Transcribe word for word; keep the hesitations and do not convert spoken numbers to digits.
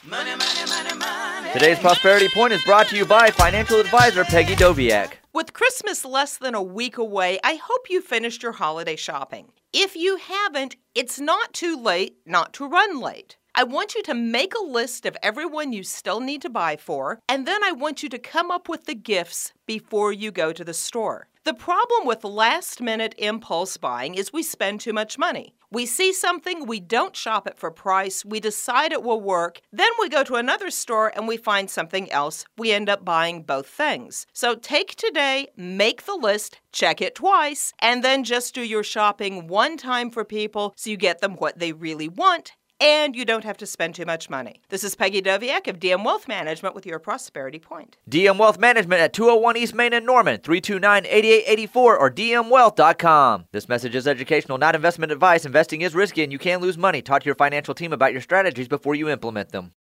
Money, money, money, money. Today's Prosperity Point is brought to you by financial advisor Peggy Doviak. With Christmas less than a week away, I hope you finished your holiday shopping. If you haven't, it's not too late not to run late. I want you to make a list of everyone you still need to buy for, and then I want you to come up with the gifts before you go to the store. The problem with last-minute impulse buying is we spend too much money. We see something, we don't shop it for price, we decide it will work, then we go to another store and we find something else. We end up buying both things. So take today, make the list, check it twice, and then just do your shopping one time for people so you get them what they really want, and you don't have to spend too much money. This is Peggy Doviak of D M Wealth Management with your Prosperity Point. D M Wealth Management at two oh one East Main in Norman, three two nine, eight eight eight four or d m wealth dot com. This message is educational, not investment advice. Investing is risky and you can lose money. Talk to your financial team about your strategies before you implement them.